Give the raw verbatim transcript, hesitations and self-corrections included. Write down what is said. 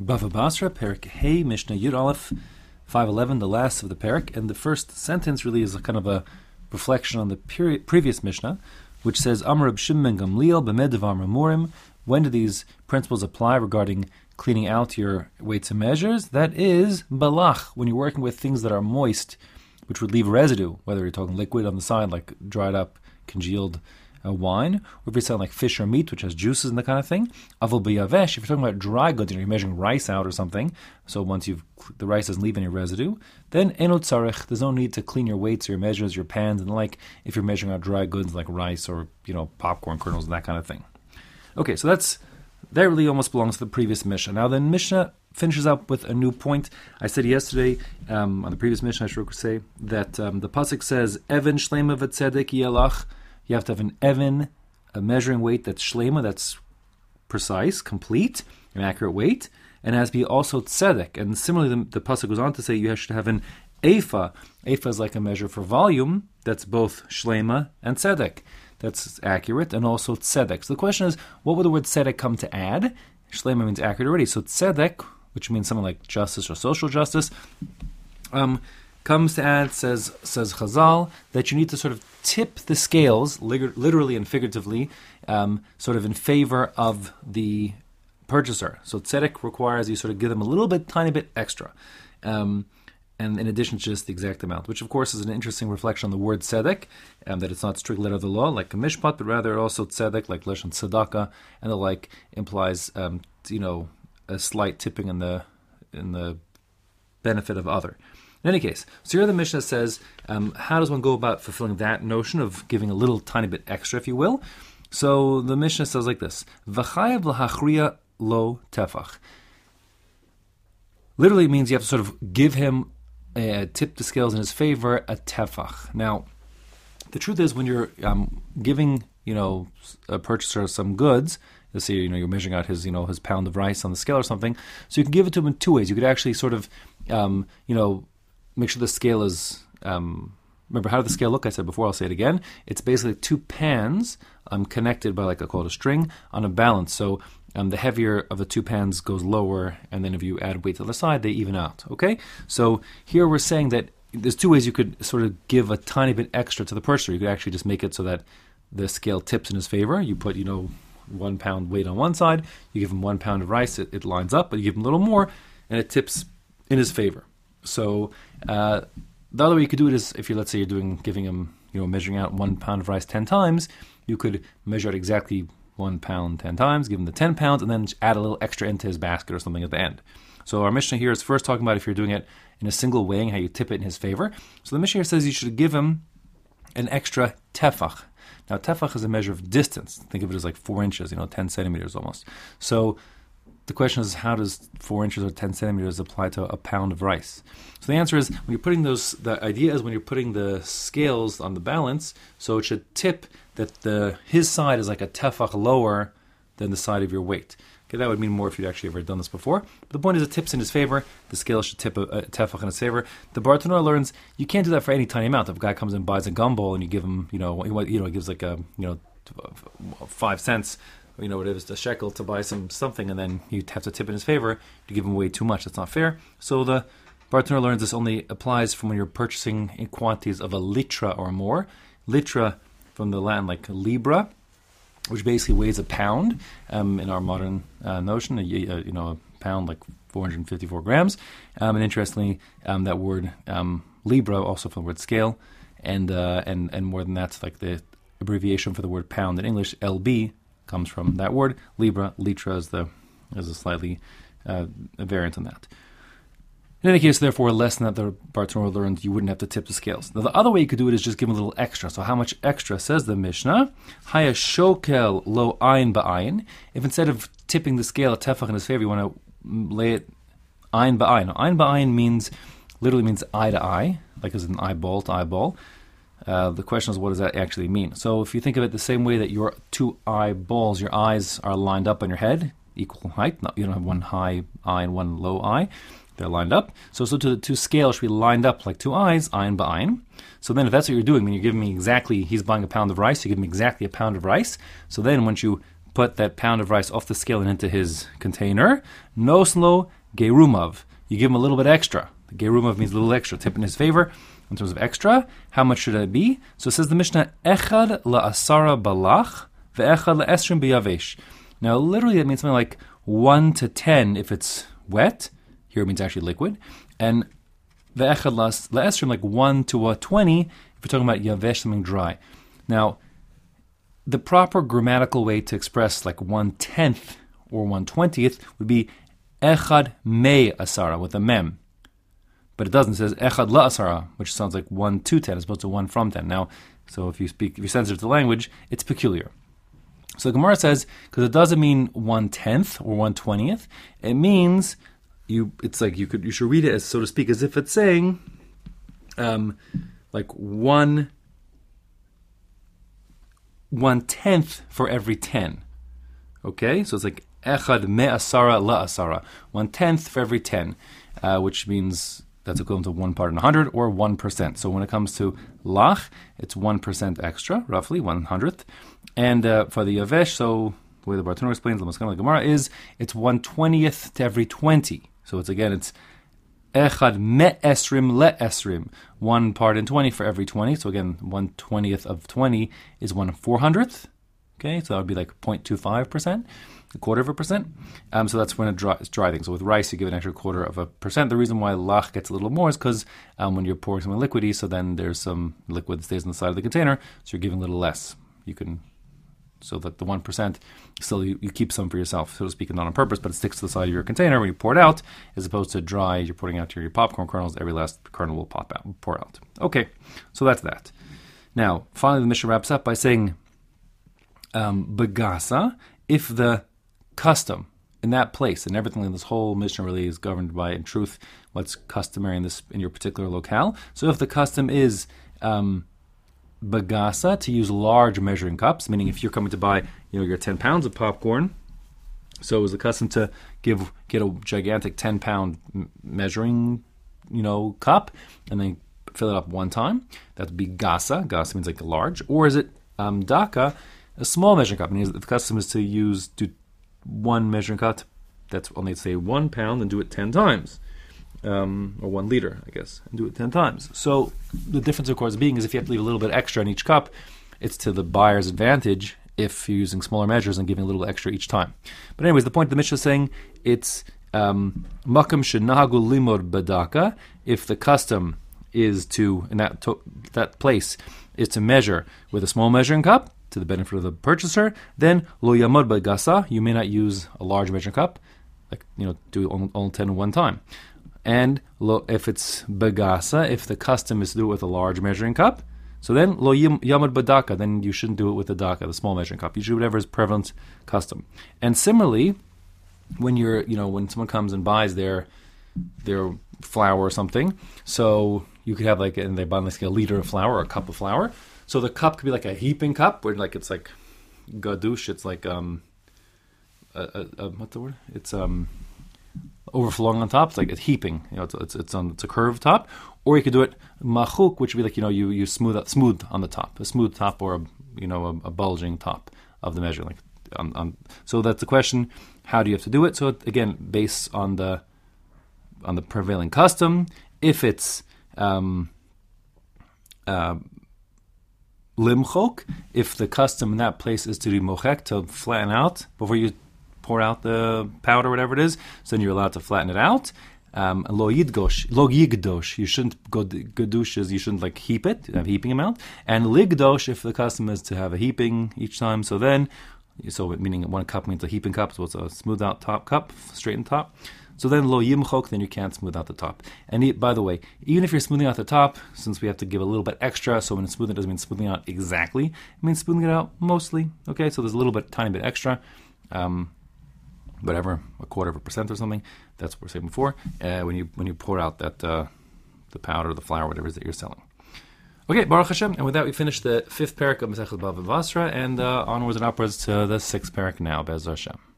Bava Basra, Perik Hey, Mishnah Yud Aleph, five eleven, the last of the Perik, and the first sentence really is a kind of a reflection on the peri- previous Mishnah, which says, Amar Reb Shimon ben Gamliel b'med devar memurim. When do these principles apply regarding cleaning out your weights and measures? That is balach, when you're working with things that are moist, which would leave residue, whether you're talking liquid on the side, like dried up, congealed uh, wine, or if you're selling like fish or meat, which has juices and that kind of thing. Avol b'yavesh, if you're talking about dry goods, you know, you're measuring rice out or something, so once you've the rice doesn't leave any residue, then enot tzarech, there's no need to clean your weights or your measures, your pans, and like if you're measuring out dry goods like rice or, you know, popcorn kernels and that kind of thing. Okay, so that's that really almost belongs to the previous Mishnah. Now then, Mishnah finishes up with a new point. I said yesterday, um, on the previous Mishnah, I should say, that um, the pasuk says, Evan shlema v'tzedek yelach. You have to have an Evan, a measuring weight that's shlema, that's precise, complete, an accurate weight, and it has to be also tzedek. And similarly, the, the pasuk goes on to say you should have an Ephah. Ephah is like a measure for volume that's both shlema and tzedek. That's accurate, and also tzedek. So the question is, what would the word tzedek come to add? Shlema means accurate already. So tzedek, which means something like justice or social justice, um, comes to add, says says Chazal, that you need to sort of tip the scales, literally and figuratively, um, sort of in favor of the purchaser. So tzedek requires you sort of give them a little bit, tiny bit extra. Um, And in addition to just the exact amount, which of course is an interesting reflection on the word tzedek, um, that it's not strict letter of the law like a mishpat, but rather also tzedek, like leshon tzedakah, and the like implies, um, you know, a slight tipping in the in the benefit of other. In any case, so here the Mishnah says, um, how does one go about fulfilling that notion of giving a little tiny bit extra, if you will? So the Mishnah says like this: V'chayav l'hachriya lo tefach. Literally means you have to sort of give him. Uh, tip the scales in his favor, a tefach. Now, the truth is, when you're um, giving, you know, a purchaser some goods, let's say, you know, you're measuring out his, you know, his pound of rice on the scale or something, so you can give it to him in two ways. You could actually sort of, um, you know, make sure the scale is. Um, remember, how did the scale look? I said before. I'll say it again. It's basically two pans um, connected by like I call it a string on a balance. So. Um, the heavier of the two pans goes lower, and then if you add weight to the side, they even out. Okay? So here we're saying that there's two ways you could sort of give a tiny bit extra to the purchaser. You could actually just make it so that the scale tips in his favor. You put, you know, one pound weight on one side, you give him one pound of rice, it, it lines up, but you give him a little more, and it tips in his favor. So uh, the other way you could do it is if you're, let's say you're doing, giving him, you know, measuring out one pound of rice ten times, you could measure out exactly one pound ten times, give him the ten pounds, and then add a little extra into his basket or something at the end. So our Mishnah here is first talking about if you're doing it in a single weighing, how you tip it in his favor. So the Mishnah here says you should give him an extra tefach. Now tefach is a measure of distance. Think of it as like four inches, you know, ten centimeters almost. So the question is, how does four inches or ten centimeters apply to a pound of rice? So the answer is, when you're putting those, the idea is when you're putting the scales on the balance, so it should tip that the his side is like a tefach lower than the side of your weight. Okay, that would mean more if you'd actually ever done this before. But the point is, it tips in his favor. The scale should tip a, a tefach in his favor. The Bartanura learns you can't do that for any tiny amount. If a guy comes and buys a gumball and you give him, you know, he, you know, he gives like a, you know, five cents, you know, whatever, a shekel to buy some something, and then you have to tip in his favor to give him way too much. That's not fair. So the Bartanura learns this only applies from when you're purchasing in quantities of a litra or more. Litra from the Latin like libra, which basically weighs a pound um, in our modern uh, notion. A, a, you know, a pound like four hundred fifty-four grams. Um, and interestingly, um, that word um, libra also from the word scale, and uh, and and more than that, like the abbreviation for the word pound in English, L B, comes from that word. Libra, litra is the is a slightly uh, a variant on that. In any case, therefore, less than that the Bartanura learned, you wouldn't have to tip the scales. Now, the other way you could do it is just give them a little extra. So how much extra? Says the Mishnah, Haya shokel lo ayin ba'ayin. If instead of tipping the scale at tefach in his favor, you want to lay it ayin ba'ayin. Now, ayin ba'ayin means, literally means eye to eye, like as an eyeball to eyeball. Uh, the question is, what does that actually mean? So if you think of it the same way that your two eyeballs, your eyes are lined up on your head, equal height, not, you don't have one high eye and one low eye. They're lined up. So, so to the two scales should be lined up like two eyes, ayin ba'ayin. So then if that's what you're doing, when you're giving me exactly, he's buying a pound of rice, you give me exactly a pound of rice. So then once you put that pound of rice off the scale and into his container, noslo Gerumav. You give him a little bit extra. The Gerumav means a little extra, tip in his favor. In terms of extra, how much should it be? So it says the Mishnah, Echad la'asara balach ve'echad la'esrim b'yavesh. Now, literally, that means something like one to ten if it's wet. Here it means actually liquid. And ve'echad la'esrim, like one to a twenty if you're talking about yavesh, something dry. Now, the proper grammatical way to express like one-tenth or one-twentieth would be echad me asara with a mem. But it doesn't. It says echad la asara, which sounds like one to ten as opposed to one from ten. Now, so if you speak, if you're sensitive to language, it's peculiar. So the Gemara says, because it doesn't mean one-tenth or one-twentieth, it means you. It's like you could you should read it as, so to speak, as if it's saying um, like one one-tenth for every ten. Okay? So it's like echad me asara la asara. One-tenth for every ten, uh, which means that's equivalent to one part in a hundred or one percent. So when it comes to lach, it's one percent extra, roughly one hundredth. And uh, for the yavesh, so the way the Bartanur explains, the Maskana Gemara is it's one twentieth to every twenty. So it's again, it's echad me esrim le esrim, one part in twenty for every twenty. So again, one twentieth of twenty is one four hundredth. Okay, so that would be like zero point two five percent. A quarter of a percent. Um, so that's when it dry, it's drying. So with rice, you give an extra quarter of a percent. The reason why lach gets a little more is because um, when you're pouring something liquidy, so then there's some liquid that stays on the side of the container, so you're giving a little less. You can, so that the one percent, still you, you keep some for yourself, so to speak, and not on purpose, but it sticks to the side of your container when you pour it out, as opposed to dry, you're pouring out your, your popcorn kernels, every last kernel will pop out, pour out. Okay, so that's that. Now, finally the Mishnah wraps up by saying, um, Begasa, if the custom in that place, and everything in this whole Mishnah really is governed by, in truth, what's customary in this in your particular locale. So if the custom is um, bagasa, to use large measuring cups, meaning if you're coming to buy, you know, your ten pounds of popcorn, so it was the custom to give get a gigantic ten pound measuring, you know, cup, and then fill it up one time. That would be gasa. Gasa means like a large, or is it um, daka, a small measuring cup? And the custom is to use do one measuring cup, that's only say one pound, and do it ten times, um, or one liter, I guess, and do it ten times. So the difference, of course, being is if you have to leave a little bit extra in each cup, it's to the buyer's advantage if you're using smaller measures and giving a little extra each time. But anyways, the point the Mishnah is saying, it's makam shenahagu limod badaka, if the custom is to, in that to, that place, is to measure with a small measuring cup, to the benefit of the purchaser, then lo yamod bagasa, you may not use a large measuring cup, like, you know, do all, all ten in one time. And lo, if it's bagasa, if the custom is to do it with a large measuring cup, so then lo yamod badaka, then you shouldn't do it with the daka, the small measuring cup. You should do whatever is prevalent custom. And similarly, when you're, you know, when someone comes and buys their their flour or something, so you could have like, and they buy like a liter of flour or a cup of flour. So the cup could be like a heaping cup, where like it's like gadush. It's like um, a, a, a, what's the word? It's um, overflowing on top. It's like a heaping. You know, it's it's it's on it's a curved top. Or you could do it machuk, which would be like, you know, you you smooth out, smooth on the top, a smooth top, or a, you know, a, a bulging top of the measure. Like on, on. So that's the question: how do you have to do it? So again, based on the on the prevailing custom, if it's um, uh, limchok, if the custom in that place is to do mochek, to flatten out before you pour out the powder, whatever it is, so then you're allowed to flatten it out. Um, lo yidgosh, lo yigdosh, you shouldn't go gadushes, you shouldn't like heap it, have heaping amount. And ligdosh, if the custom is to have a heaping each time, so then, so meaning one cup means a heaping cup, so it's a smooth out top cup, straightened top. So then lo yimchok, then you can't smooth out the top. And he, by the way, even if you're smoothing out the top, since we have to give a little bit extra, so when it's smoothing, it doesn't mean smoothing out exactly. It means smoothing it out mostly. Okay, so there's a little bit, tiny bit extra. Um, whatever, a quarter of a percent or something. That's what we're saying before. Uh, when you when you pour out that uh, the powder, the flour, whatever it is that you're selling. Okay, Baruch Hashem. And with that, we finish the fifth parak of Masechet Bava Basra, and uh, onwards and upwards to the sixth parak now, Bez Hashem.